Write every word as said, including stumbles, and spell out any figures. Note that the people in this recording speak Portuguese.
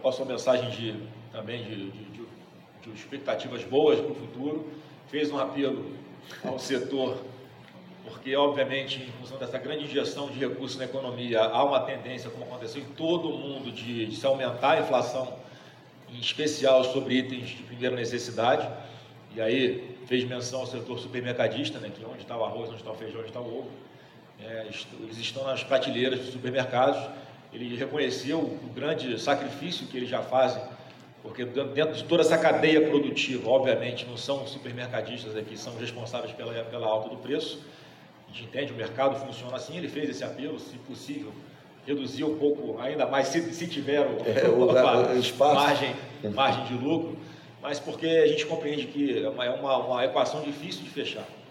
passou mensagem de, também de, de, de, de expectativas boas para o futuro, fez um apelo ao setor, porque, obviamente, em função dessa grande injeção de recursos na economia, há uma tendência, como aconteceu em todo o mundo, de, de se aumentar a inflação, em especial sobre itens de primeira necessidade, e aí fez menção ao setor supermercadista, né, que onde está o arroz, onde está o feijão, onde está o ovo, é, eles estão nas prateleiras dos supermercados. Ele reconheceu o grande sacrifício que eles já fazem, porque dentro de toda essa cadeia produtiva, obviamente, não são os supermercadistas aqui, são responsáveis pela, pela alta do preço. A gente entende, o mercado funciona assim, ele fez esse apelo, se possível, reduzir um pouco, ainda mais, se, se tiver o, é, o, a, o espaço. Margem, margem de lucro, mas porque a gente compreende que é uma, uma, uma equação difícil de fechar.